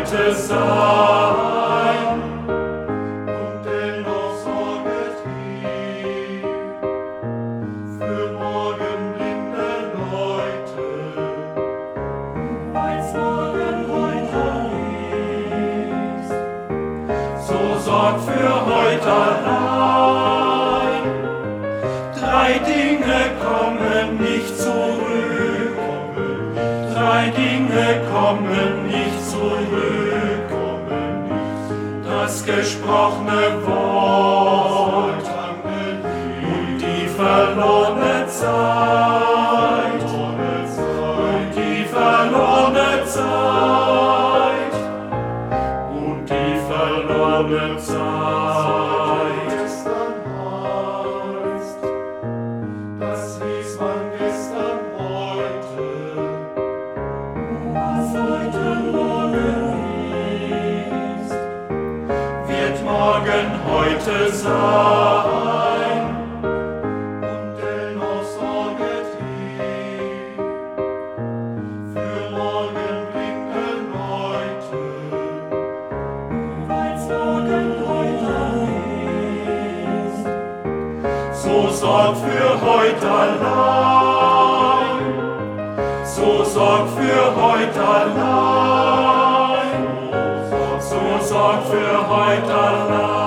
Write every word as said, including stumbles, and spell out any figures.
heute sein. Und dennoch sorget ihr für morgen blinde Leute, weil's morgen heute ist. So sorgt für heute allein. Drei Dinge kommen nicht zurück. Drei Dinge kommen nicht zurück. Das gesprochene Wort und die verlorene Zeit. Und die verlorene Zeit. Und die verlorene Zeit. Gestern heißt, das ließ man gestern heute. Was heute morgen ist, wird morgen heute sein. Und dennoch sorget ihr für morgen blinde Leute, weil's morgen heute ist. So sorgt für heute allein. So sorgt für heute allein. So sorgt für heute allein.